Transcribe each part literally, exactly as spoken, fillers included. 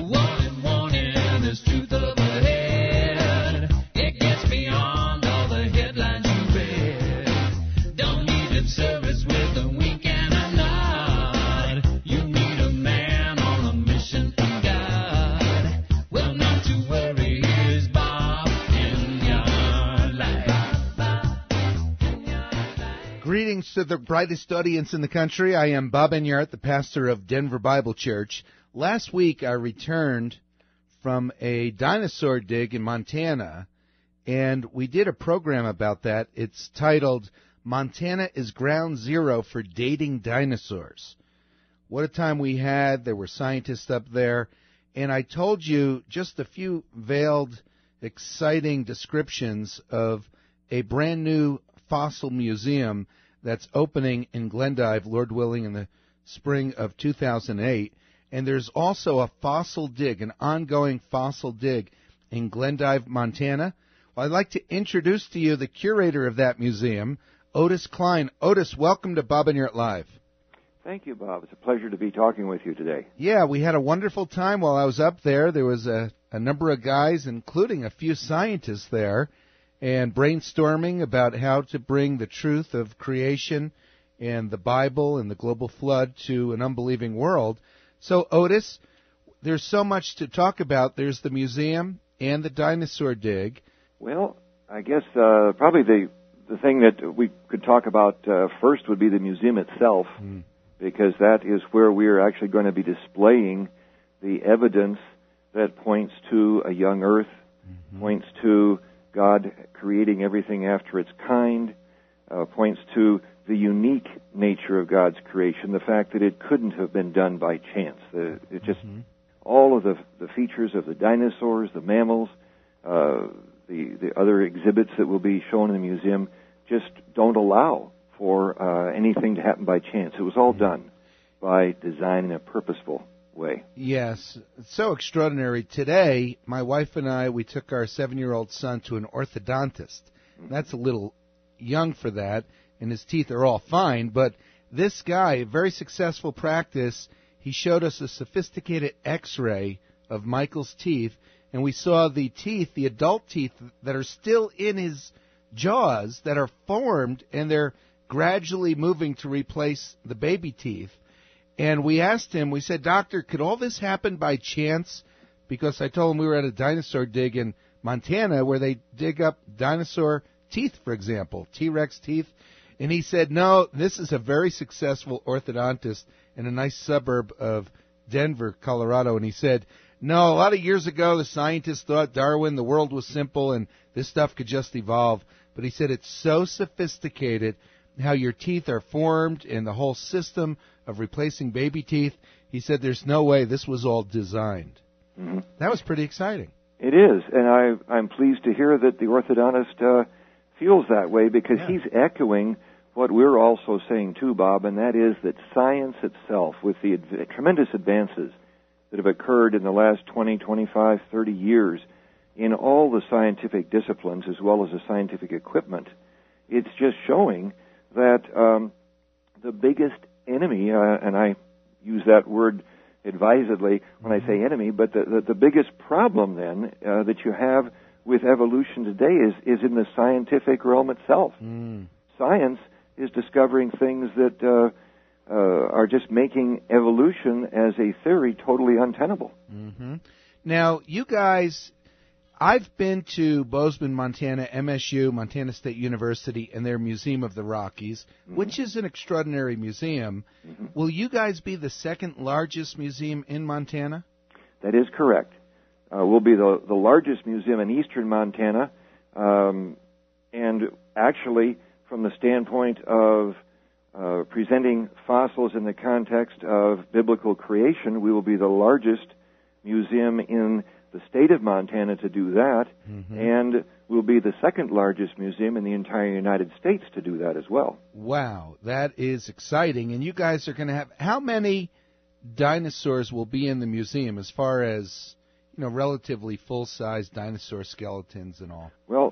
Warning, warning, there's truth up ahead. It gets beyond all the headlines you read. Don't need lip service with a wink and a nod. You need a man on a mission from God. Well, not to worry, here's Bob in your life. Greetings to the brightest audience in the country. I am Bob Enyart, the pastor of Denver Bible Church. Last week, I returned from a dinosaur dig in Montana, and we did a program about that. It's titled, Montana is Ground Zero for Dating Dinosaurs. What a time we had. There were scientists up there, and I told you just a few veiled, exciting descriptions of a brand new fossil museum that's opening in Glendive, Lord willing, in the spring of two thousand eight. And there's also a fossil dig, an ongoing fossil dig in Glendive, Montana. Well, I'd like to introduce to you the curator of that museum, Otis Klein. Otis, welcome to Bob Enyart Live. Thank you, Bob. It's a pleasure to be talking with you today. Yeah, we had a wonderful time while I was up there. There was a, a number of guys, including a few scientists there, and brainstorming about how to bring the truth of creation and the Bible and the global flood to an unbelieving world. So, Otis, there's so much to talk about. There's the museum and the dinosaur dig. Well, I guess uh, probably the the thing that we could talk about uh, first would be the museum itself, mm. because that is where we are actually going to be displaying the evidence that points to a young earth, mm-hmm. points to God creating everything after its kind, uh, points to the unique nature of God's creation, the fact that it couldn't have been done by chance. The, it just mm-hmm. all of the the features of the dinosaurs, the mammals, uh, the the other exhibits that will be shown in the museum just don't allow for uh, anything to happen by chance. It was all mm-hmm. done by design in a purposeful way. Yes, it's so extraordinary. Today, my wife and I, we took our seven-year-old son to an orthodontist. Mm-hmm. That's a little young for that, and his teeth are all fine, but this guy, a very successful practice, he showed us a sophisticated x-ray of Michael's teeth, and we saw the teeth, the adult teeth that are still in his jaws that are formed, and they're gradually moving to replace the baby teeth. And we asked him, we said, Doctor, could all this happen by chance? Because I told him we were at a dinosaur dig in Montana where they dig up dinosaur teeth, for example, T-Rex teeth. And he said, no, this is a very successful orthodontist in a nice suburb of Denver, Colorado. And he said, no, a lot of years ago, the scientists thought Darwin, the world was simple, and this stuff could just evolve. But he said it's so sophisticated how your teeth are formed and the whole system of replacing baby teeth. He said there's no way this was all designed. Mm-hmm. That was pretty exciting. It is, and I, I'm pleased to hear that the orthodontist uh, feels that way, because yeah. he's echoing what we're also saying too, Bob, and that is that science itself, with the adv- tremendous advances that have occurred in the last twenty, twenty-five, thirty years in all the scientific disciplines as well as the scientific equipment, it's just showing that um, the biggest enemy, uh, and I use that word advisedly when I say enemy, but the, the, the biggest problem then uh, that you have with evolution today is, is in the scientific realm itself. Mm. Science is discovering things that uh, uh, are just making evolution as a theory totally untenable. Mm-hmm. Now, you guys, I've been to Bozeman, Montana, M S U, Montana State University, and their Museum of the Rockies, mm-hmm. which is an extraordinary museum. Mm-hmm. Will you guys be the second largest museum in Montana? That is correct. Uh, we'll be the, the largest museum in eastern Montana, um, and actually, from the standpoint of uh, presenting fossils in the context of biblical creation, we will be the largest museum in the state of Montana to do that, mm-hmm. and we'll be the second largest museum in the entire United States to do that as well. Wow, that is exciting. And you guys are going to have, how many dinosaurs will be in the museum as far as, you know, relatively full-size dinosaur skeletons and all? Well,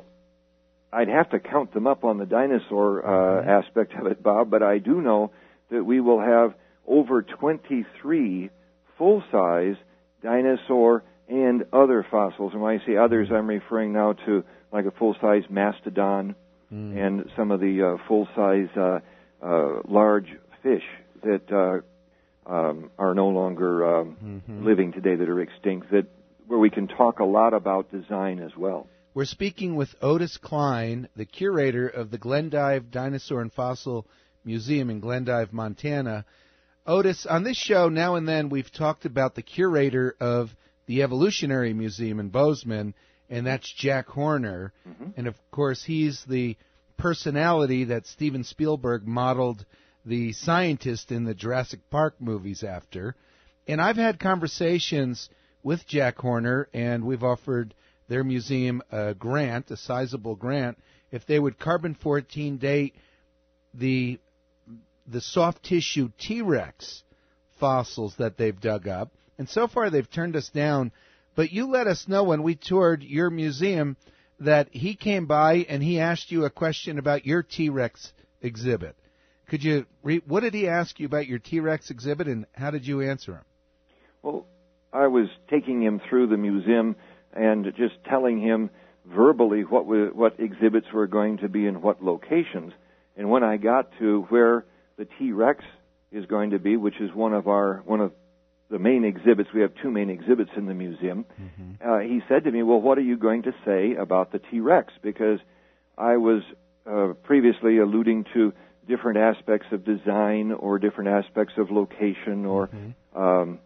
I'd have to count them up on the dinosaur uh, mm-hmm. aspect of it, Bob, but I do know that we will have over twenty-three full-size dinosaur and other fossils. And when I say others, I'm referring now to like a full-size mastodon mm. and some of the uh, full-size uh, uh, large fish that uh, um, are no longer um, mm-hmm. living today, that are extinct, that where we can talk a lot about design as well. We're speaking with Otis Klein, the curator of the Glendive Dinosaur and Fossil Museum in Glendive, Montana. Otis, on this show, now and then, we've talked about the curator of the Evolutionary Museum in Bozeman, and that's Jack Horner. Mm-hmm. And, of course, he's the personality that Steven Spielberg modeled the scientist in the Jurassic Park movies after. And I've had conversations with Jack Horner, and we've offered their museum a grant, a sizable grant, if they would carbon fourteen date the the soft tissue T-Rex fossils that they've dug up. And so far they've turned us down. But you let us know when we toured your museum that he came by and he asked you a question about your T-Rex exhibit. Could you re- what did he ask you about your T-Rex exhibit, and how did you answer him? Well, I was taking him through the museum and just telling him verbally what we, what exhibits were going to be in what locations. And when I got to where the T-Rex is going to be, which is one of our one of the main exhibits, we have two main exhibits in the museum, mm-hmm. uh, he said to me, well, what are you going to say about the T-Rex? Because I was uh, previously alluding to different aspects of design or different aspects of location, or mm-hmm. um,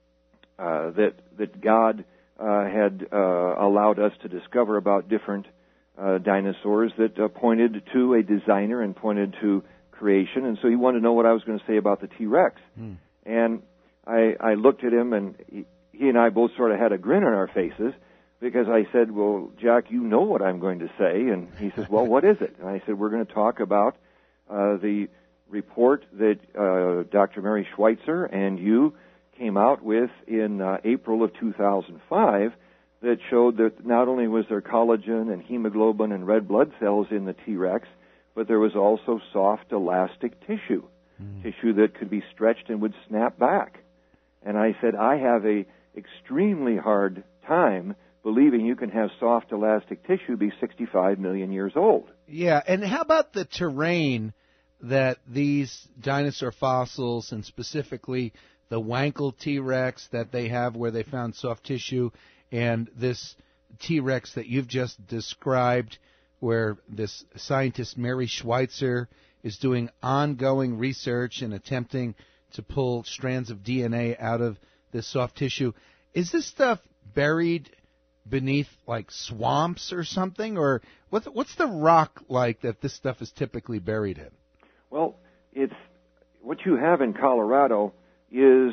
uh, that that God uh, had uh, allowed us to discover about different uh, dinosaurs that uh, pointed to a designer and pointed to creation. And so he wanted to know what I was going to say about the T-Rex. Mm. And I, I looked at him, and he, he and I both sort of had a grin on our faces, because I said, well, Jack, you know what I'm going to say. And he says, well, what is it? And I said, we're going to talk about uh, the report that uh, Doctor Mary Schweitzer and you came out with in uh, April of two thousand five that showed that not only was there collagen and hemoglobin and red blood cells in the T-Rex, but there was also soft, elastic tissue, mm. tissue that could be stretched and would snap back. And I said, I have a extremely hard time believing you can have soft, elastic tissue be sixty-five million years old. Yeah, and how about the terrain that these dinosaur fossils, and specifically the Wankel T-Rex that they have where they found soft tissue, and this T-Rex that you've just described where this scientist Mary Schweitzer is doing ongoing research and attempting to pull strands of D N A out of this soft tissue. Is this stuff buried beneath, like, swamps or something? Or what's, what's the rock like that this stuff is typically buried in? Well, it's what you have in Colorado is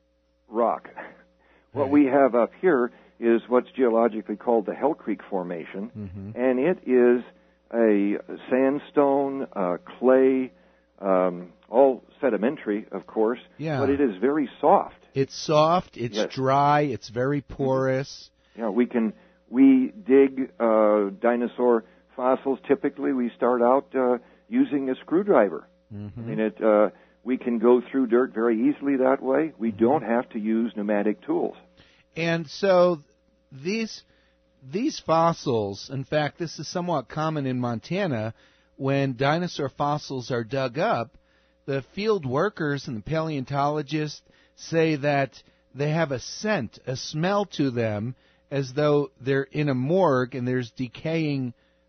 rock. What right. we have up here is what's geologically called the Hell Creek Formation, mm-hmm. and it is a sandstone, uh, clay, um, all sedimentary, of course, yeah. but it is very soft. It's soft, it's yes. dry, it's very porous. Mm-hmm. Yeah, we can, we dig uh, dinosaur fossils. Typically, we start out uh, using a screwdriver. Mm-hmm. I mean, it, uh, we can go through dirt very easily that way. We mm-hmm. don't have to use pneumatic tools. And so these these fossils, in fact, this is somewhat common in Montana. When dinosaur fossils are dug up, the field workers and the paleontologists say that they have a scent, a smell to them, as though they're in a morgue and there's decaying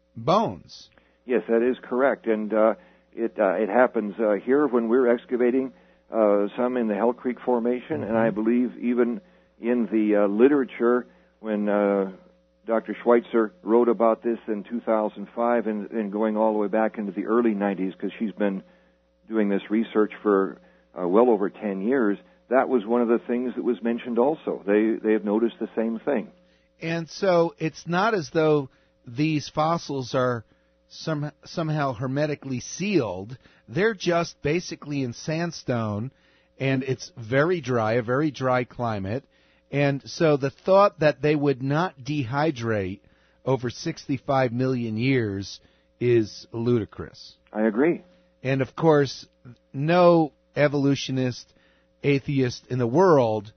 bones. Yes, that is correct. And uh, it uh, it happens uh, here when we're excavating uh, some in the Hell Creek Formation, mm-hmm. and I believe even in the uh, literature when uh, Doctor Schweitzer wrote about this in two thousand five and, and going all the way back into the early nineties, because she's been doing this research for uh, well over ten years, that was one of the things that was mentioned also. They they have noticed the same thing. And so it's not as though these fossils are some, somehow hermetically sealed. They're just basically in sandstone, and it's very dry, a very dry climate. And so the thought that they would not dehydrate over sixty-five million years is ludicrous. I agree. And, of course, no evolutionist, atheist in the world,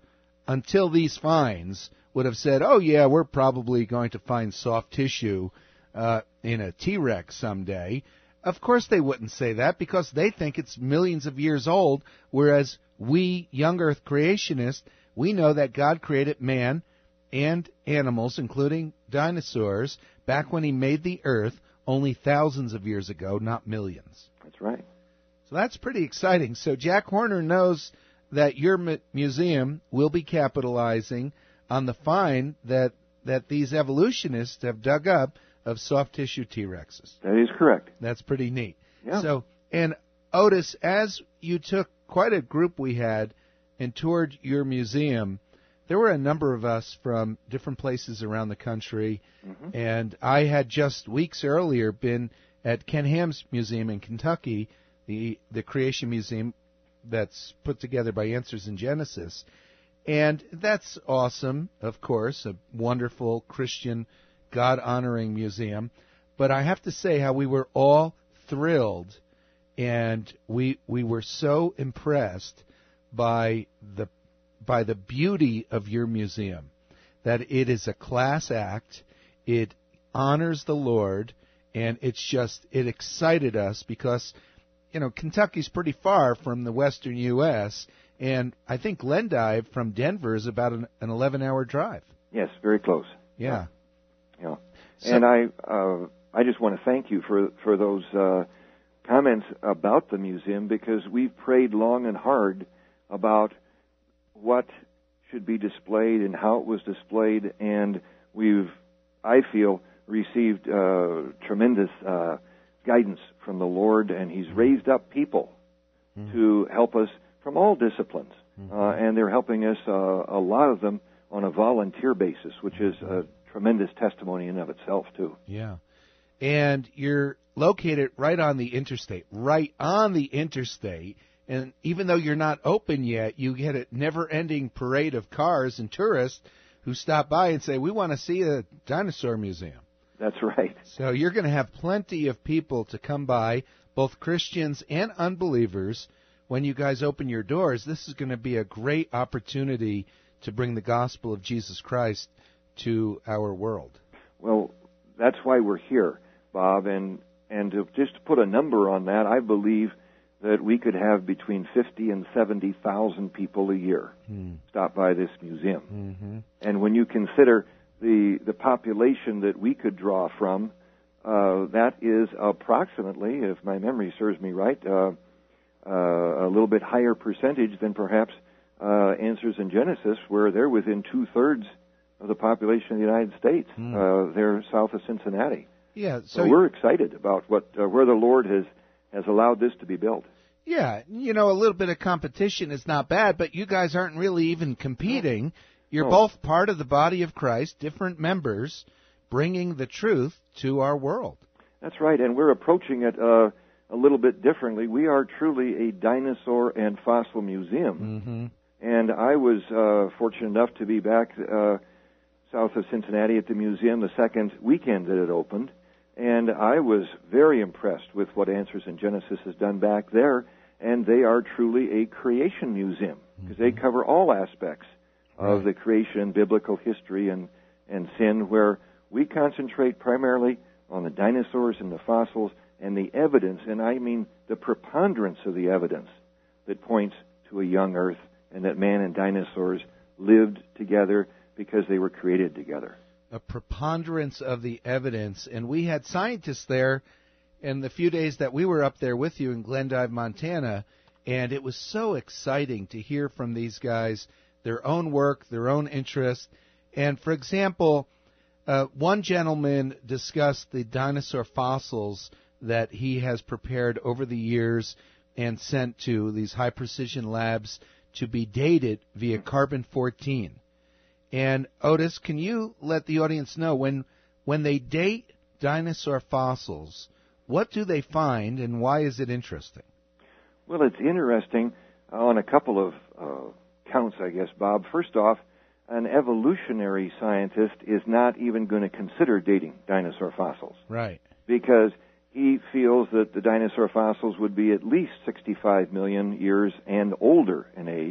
until these finds, would have said, oh, yeah, we're probably going to find soft tissue uh, in a T-Rex someday. Of course they wouldn't say that because they think it's millions of years old, whereas we, young Earth creationists, we know that God created man and animals, including dinosaurs, back when he made the Earth only thousands of years ago, not millions. That's right. So that's pretty exciting. So Jack Horner knows that your mu- museum will be capitalizing on the find that that these evolutionists have dug up of soft tissue T-Rexes. That is correct. That's pretty neat. Yeah. So, and Otis, as you took quite a group we had and toured your museum, there were a number of us from different places around the country, mm-hmm. and I had just weeks earlier been at Ken Ham's museum in Kentucky, the the Creation Museum that's put together by Answers in Genesis. And that's awesome, of course, a wonderful Christian, God-honoring museum. But I have to say how we were all thrilled, and we we were so impressed by the by the beauty of your museum, that it is a class act, it honors the Lord, and it's just, it excited us because, you know, Kentucky's pretty far from the western U S, and I think Glendive from Denver is about an, an eleven-hour drive. Yes, very close. Yeah. Yeah. So, and I uh, I just want to thank you for, for those uh, comments about the museum, because we've prayed long and hard about what should be displayed and how it was displayed, and we've, I feel, received uh, tremendous uh, guidance from the Lord, and He's raised up people mm-hmm. to help us from all disciplines, mm-hmm. uh, and they're helping us, uh, a lot of them, on a volunteer basis, which is a tremendous testimony in of itself, too. Yeah. And you're located right on the interstate, right on the interstate, and even though you're not open yet, you get a never-ending parade of cars and tourists who stop by and say, we want to see a dinosaur museum. That's right. So you're going to have plenty of people to come by, both Christians and unbelievers, when you guys open your doors. This is going to be a great opportunity to bring the gospel of Jesus Christ to our world. Well, that's why we're here, Bob, and, and to just put a number on that, I believe that we could have between fifty and seventy thousand people a year hmm. stop by this museum. Mm-hmm. And when you consider the the population that we could draw from, uh, that is approximately, if my memory serves me right, uh, uh, a little bit higher percentage than perhaps uh, Answers in Genesis, where they're within two-thirds of the population of the United States. Hmm. Uh, they're south of Cincinnati. Yeah, so, so we're excited about what uh, where the Lord has has allowed this to be built. Yeah, you know, a little bit of competition is not bad, but you guys aren't really even competing. You're no. both part of the body of Christ, different members, bringing the truth to our world. That's right, and we're approaching it uh, a little bit differently. We are truly a dinosaur and fossil museum. Mm-hmm. And I was uh, fortunate enough to be back uh, south of Cincinnati at the museum the second weekend that it opened. And I was very impressed with what Answers in Genesis has done back there. And they are truly a creation museum, because mm-hmm. they cover all aspects right. of the creation, biblical history, and, and sin, where we concentrate primarily on the dinosaurs and the fossils and the evidence, and I mean the preponderance of the evidence that points to a young earth and that man and dinosaurs lived together because they were created together. A preponderance of the evidence. And we had scientists there in the few days that we were up there with you in Glendive, Montana, and it was so exciting to hear from these guys, their own work, their own interest. And, for example, uh, one gentleman discussed the dinosaur fossils that he has prepared over the years and sent to these high-precision labs to be dated via carbon fourteen. And, Otis, can you let the audience know, when when they date dinosaur fossils, what do they find and why is it interesting? Well, it's interesting on a couple of uh, counts, I guess, Bob. First off, an evolutionary scientist is not even going to consider dating dinosaur fossils. Right. Because he feels that the dinosaur fossils would be at least sixty-five million years and older in age.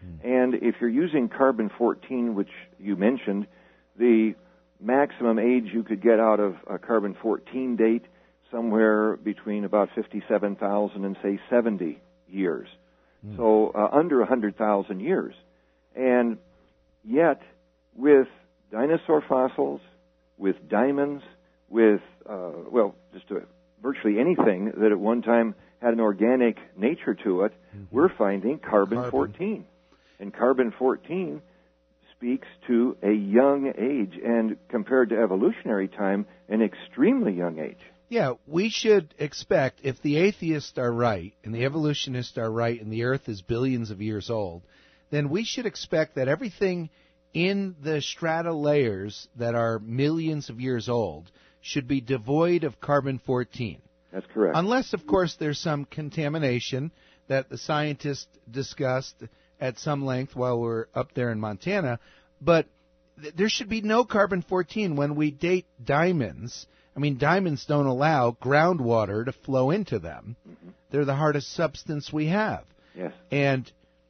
And if you're using carbon fourteen, which you mentioned, the maximum age you could get out of a carbon fourteen date somewhere between about fifty-seven thousand and, say, seventy years. Mm. So uh, under one hundred thousand years. And yet, with dinosaur fossils, with diamonds, with, uh, well, just uh, virtually anything that at one time had an organic nature to it, mm-hmm. we're finding carbon fourteen. And carbon fourteen speaks to a young age, and compared to evolutionary time, an extremely young age. Yeah, we should expect, if the atheists are right, and the evolutionists are right, and the Earth is billions of years old, then we should expect that everything in the strata layers that are millions of years old should be devoid of carbon fourteen. That's correct. Unless, of course, there's some contamination that the scientists discussed at some length while we're up there in Montana. But th- there should be no carbon fourteen when we date diamonds. I mean, diamonds don't allow groundwater to flow into them. Mm-hmm. They're the hardest substance we have. Yes. And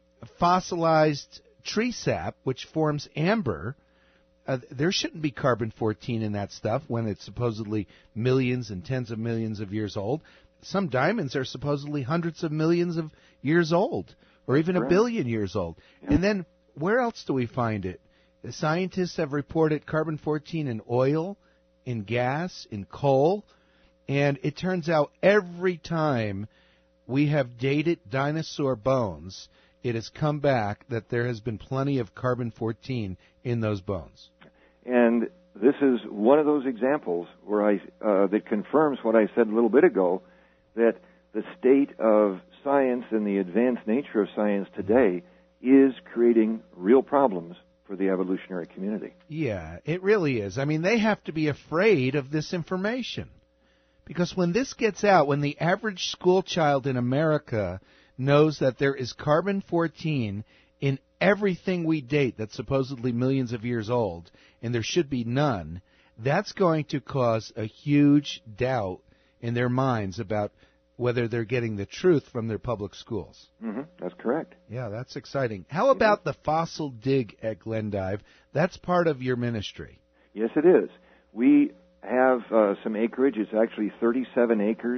fossilized tree sap, which forms amber, uh, there shouldn't be carbon fourteen in that stuff when it's supposedly millions and tens of millions of years old. Some diamonds are supposedly hundreds of millions of years old, or even Correct. a billion years old. Yeah. And then where else do we find it? The scientists have reported carbon fourteen in oil, in gas, in coal, and it turns out every time we have dated dinosaur bones, it has come back that there has been plenty of carbon fourteen in those bones. And this is one of those examples where I uh, that confirms what I said a little bit ago, that the state of science and the advanced nature of science today is creating real problems for the evolutionary community. Yeah, it really is. I mean, they have to be afraid of this information. Because when this gets out, when the average school child in America knows that there is carbon fourteen in everything we date that's supposedly millions of years old, and there should be none, that's going to cause a huge doubt in their minds about whether they're getting the truth from their public schools. Mm-hmm. That's correct. Yeah, that's exciting. How about the fossil dig at Glendive? That's part of your ministry. Yes, it is. We have uh, some acreage. It's actually thirty-seven acres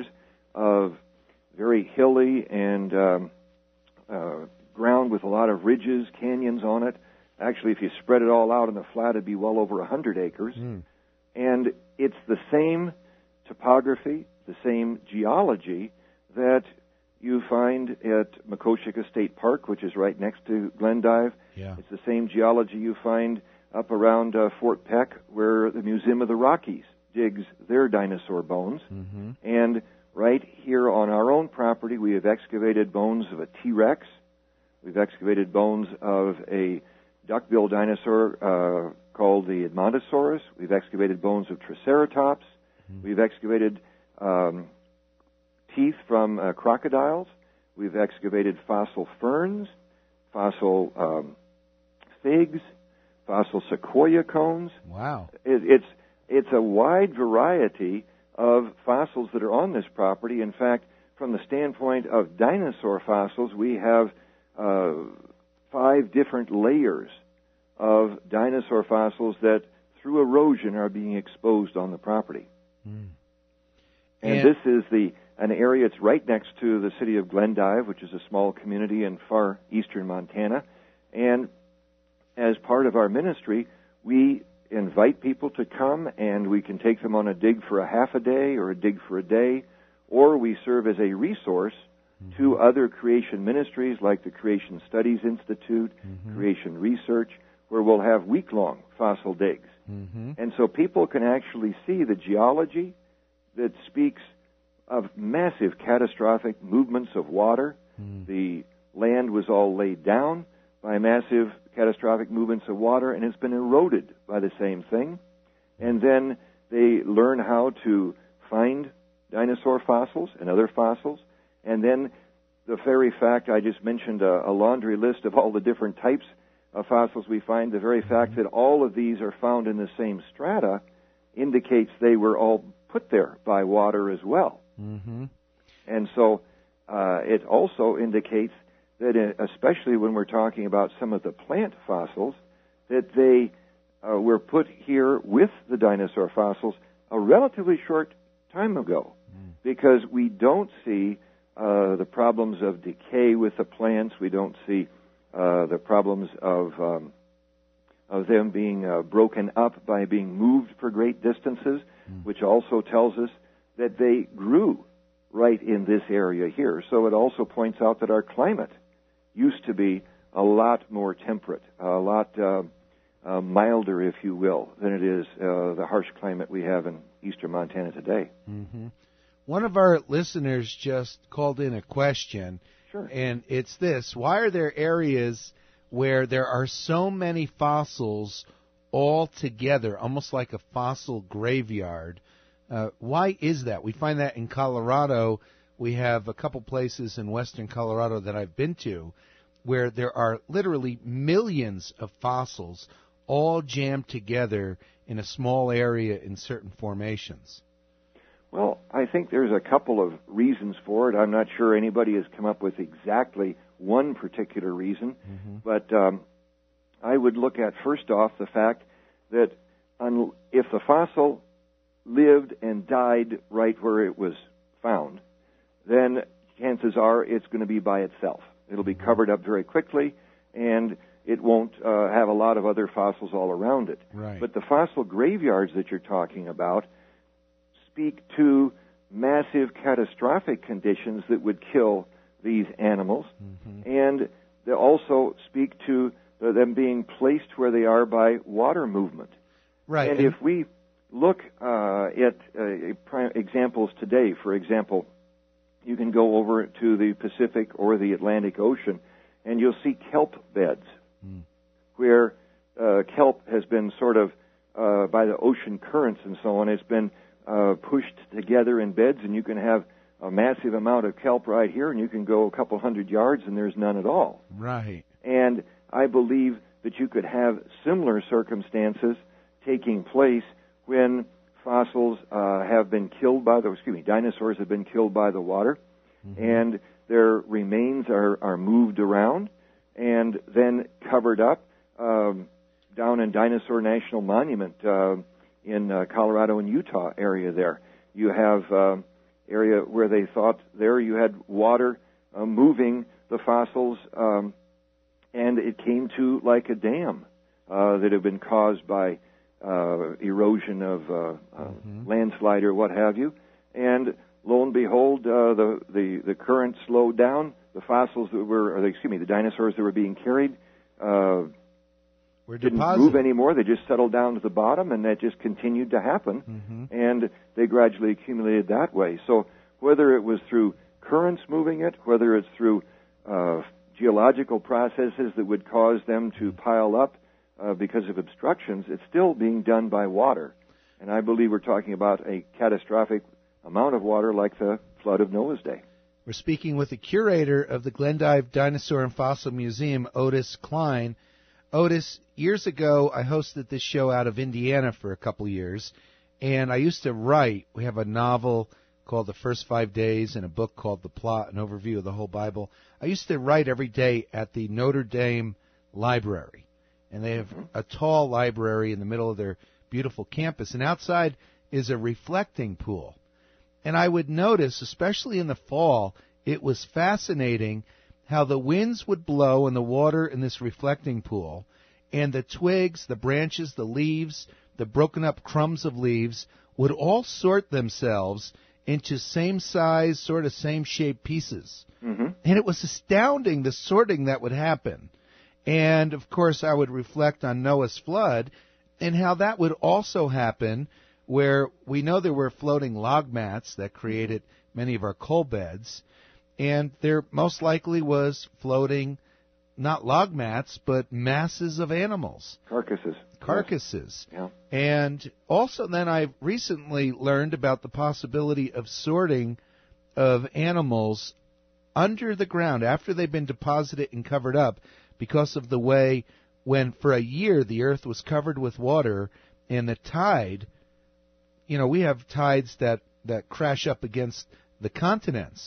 of very hilly and um, uh, ground with a lot of ridges, canyons on it. Actually, if you spread it all out in the flat, it'd be well over one hundred acres. Mm. And it's the same topography, the same geology that you find at Makoshika State Park, which is right next to Glendive. Yeah. It's the same geology you find up around uh, Fort Peck, where the Museum of the Rockies digs their dinosaur bones. Mm-hmm. And right here on our own property, we have excavated bones of a T-Rex. We've excavated bones of a duck-billed dinosaur uh, called the Edmontosaurus. We've excavated bones of Triceratops. Mm-hmm. We've excavated um, teeth from uh, crocodiles. We've excavated fossil ferns, fossil um, figs, fossil sequoia cones. Wow. It, it's it's a wide variety of fossils that are on this property. In fact, from the standpoint of dinosaur fossils, we have uh, five different layers of dinosaur fossils that, through erosion, are being exposed on the property. Mm. And, and this is the an area. It's right next to the city of Glendive, which is a small community in far eastern Montana. And as part of our ministry, we invite people to come, and we can take them on a dig for a half a day or a dig for a day, or we serve as a resource mm-hmm. to other creation ministries like the Creation Studies Institute, mm-hmm. Creation Research, where we'll have week-long fossil digs. Mm-hmm. And so people can actually see the geology that speaks of massive catastrophic movements of water. Mm. The land was all laid down by massive catastrophic movements of water, and it's been eroded by the same thing. And then they learn how to find dinosaur fossils and other fossils. And then the very fact I just mentioned, a, a laundry list of all the different types of fossils we find, the very fact that all of these are found in the same strata indicates they were all put there by water as well. Mm-hmm. And so uh, it also indicates that, uh, especially when we're talking about some of the plant fossils, that they uh, were put here with the dinosaur fossils a relatively short time ago, mm. because we don't see uh, the problems of decay with the plants. We don't see uh, the problems of um, of them being uh, broken up by being moved for great distances, mm. which also tells us that they grew right in this area here. So it also points out that our climate used to be a lot more temperate, a lot uh, uh, milder, if you will, than it is uh, the harsh climate we have in eastern Montana today. Mm-hmm. One of our listeners just called in a question, sure. and it's this: why are there areas where there are so many fossils all together, almost like a fossil graveyard? Uh, why is that? We find that in Colorado. We have a couple places in western Colorado that I've been to where there are literally millions of fossils all jammed together in a small area in certain formations. Well, I think there's a couple of reasons for it. I'm not sure anybody has come up with exactly one particular reason, mm-hmm. but um, I would look at, first off, the fact that un- if the fossil lived and died right where it was found, then chances are it's going to be by itself. It'll be covered up very quickly, and it won't uh, have a lot of other fossils all around it. Right. But the fossil graveyards that you're talking about speak to massive catastrophic conditions that would kill these animals, mm-hmm. and they also speak to uh, them being placed where they are by water movement. Right. And, and if we look uh, at uh, examples today, for example, you can go over to the Pacific or the Atlantic Ocean, and you'll see kelp beds, mm. where uh, kelp has been sort of, uh, by the ocean currents and so on, it's been uh, pushed together in beds, and you can have a massive amount of kelp right here, and you can go a couple hundred yards, and there's none at all. Right. And I believe that you could have similar circumstances taking place when fossils uh, have been killed by the, excuse me, dinosaurs have been killed by the water, mm-hmm. and their remains are, are moved around and then covered up. Um, down in Dinosaur National Monument uh, in uh, Colorado and Utah area there, you have uh, area where they thought there you had water uh, moving the fossils, um, and it came to like a dam uh, that had been caused by Uh, erosion of uh, uh, mm-hmm. landslide or what have you, and lo and behold, uh, the, the the current slowed down. The fossils that were, or the, excuse me, the dinosaurs that were being carried uh, were didn't deposited. move anymore. They just settled down to the bottom, and that just continued to happen, mm-hmm. and they gradually accumulated that way. So whether it was through currents moving it, whether it's through uh, geological processes that would cause them to pile up, Uh, because of obstructions, it's still being done by water. And I believe we're talking about a catastrophic amount of water like the flood of Noah's Day. We're speaking with the curator of the Glendive Dinosaur and Fossil Museum, Otis Klein. Otis, years ago, I hosted this show out of Indiana for a couple years, and I used to write. We have a novel called The First Five Days and a book called The Plot, an overview of the whole Bible. I used to write every day at the Notre Dame Library. And they have a tall library in the middle of their beautiful campus. And outside is a reflecting pool. And I would notice, especially in the fall, it was fascinating how the winds would blow in the water in this reflecting pool. And the twigs, the branches, the leaves, the broken up crumbs of leaves would all sort themselves into same size, sort of same shaped pieces. Mm-hmm. And it was astounding, the sorting that would happen. And, of course, I would reflect on Noah's flood and how that would also happen where we know there were floating log mats that created many of our coal beds, and there most likely was floating not log mats, but masses of animals. Carcasses. Carcasses. Yeah. And also then I've recently learned about the possibility of sorting of animals under the ground after they've been deposited and covered up, because of the way when for a year the earth was covered with water and the tide, you know, we have tides that, that crash up against the continents.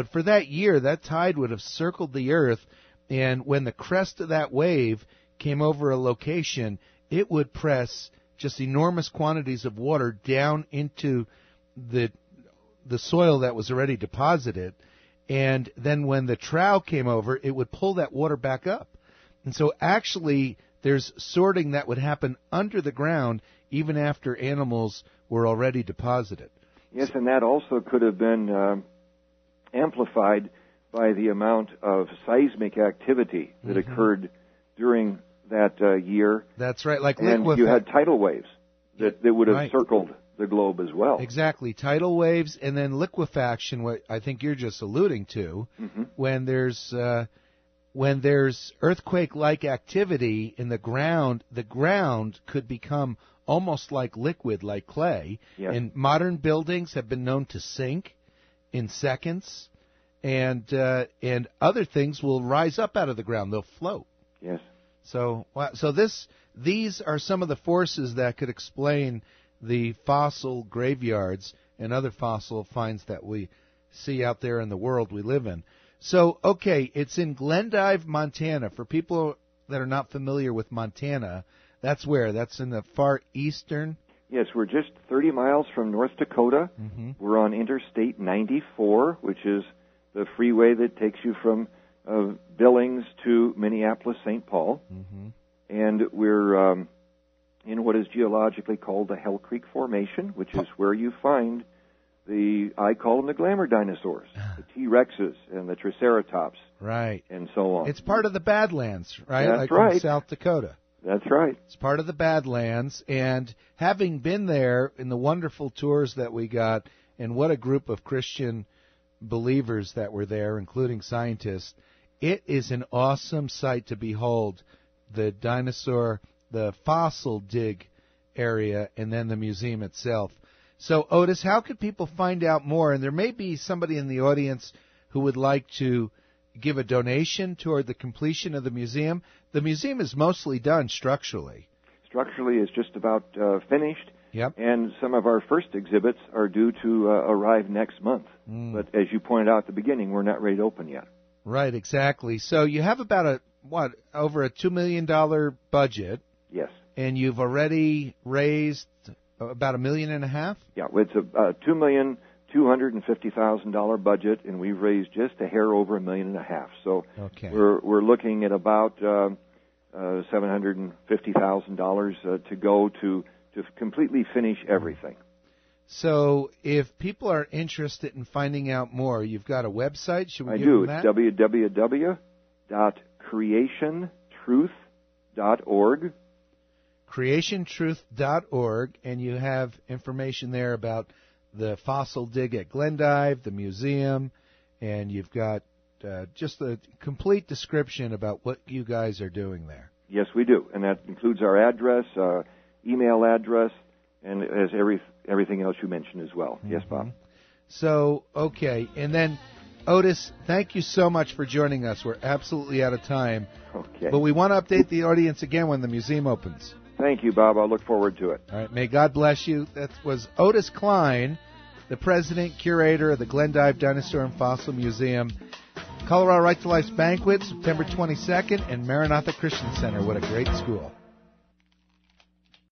But for that year, that tide would have circled the Earth, and when the crest of that wave came over a location, it would press just enormous quantities of water down into the the soil that was already deposited. And then when the trough came over, it would pull that water back up. And so actually, there's sorting that would happen under the ground even after animals were already deposited. Yes, and that also could have been um, amplified by the amount of seismic activity that mm-hmm. occurred during that uh, year. That's right. Like and liquef- you had tidal waves that, that would have right. circled the globe as well. Exactly. Tidal waves and then liquefaction, what I think you're just alluding to, mm-hmm. when there's uh, when there's earthquake-like activity in the ground, the ground could become almost like liquid, like clay. Yes. And modern buildings have been known to sink in seconds, and uh, and other things will rise up out of the ground. They'll float. Yes. So, so this these are some of the forces that could explain the fossil graveyards and other fossil finds that we see out there in the world we live in. So, okay, it's in Glendive, Montana. For people that are not familiar with Montana, that's where? That's in the far eastern? Yes, we're just thirty miles from North Dakota. Mm-hmm. We're on Interstate ninety-four, which is the freeway that takes you from uh, Billings to Minneapolis, Saint Paul. Mm-hmm. And we're um, in what is geologically called the Hell Creek Formation, which is where you find the, I call them the glamour dinosaurs, the T-Rexes and the Triceratops. Right. And so on. It's part of the Badlands, right? That's like right. in South Dakota. That's right. It's part of the Badlands, and having been there in the wonderful tours that we got, and what a group of Christian believers that were there, including scientists, it is an awesome sight to behold, the dinosaur, the fossil dig area, and then the museum itself. So, Otis, how could people find out more? And there may be somebody in the audience who would like to give a donation toward the completion of the museum. The museum is mostly done structurally. Structurally, it's just about uh, finished. Yep. And some of our first exhibits are due to uh, arrive next month. Mm. But as you pointed out at the beginning, we're not ready to open yet. Right, exactly. So you have about a, what, over a two million dollars budget. Yes. And you've already raised about a million and a half? Yeah, it's a uh, two million two hundred and fifty thousand dollar budget, and we've raised just a hair over a million and a half. So okay. we're we're looking at about uh, uh, seven hundred and fifty thousand dollars uh, to go to to completely finish everything. So if people are interested in finding out more, you've got a website. Should we I give do. them that? It's w w w dot creation truth dot org. creation truth dot org, and you have information there about the fossil dig at Glendive, the museum, and you've got uh, just a complete description about what you guys are doing there. Yes, we do, and that includes our address, uh, email address, and as every everything else you mentioned as well. Mm-hmm. Yes, Bob. So, okay, and then Otis, thank you so much for joining us. We're absolutely out of time. Okay. But we want to update the audience again when the museum opens. Thank you, Bob. I'll look forward to it. All right. May God bless you. That was Otis Klein, the president, curator of the Glendive Dinosaur and Fossil Museum. Colorado Right to Life's banquet, September twenty-second, and Maranatha Christian Center. What a great school.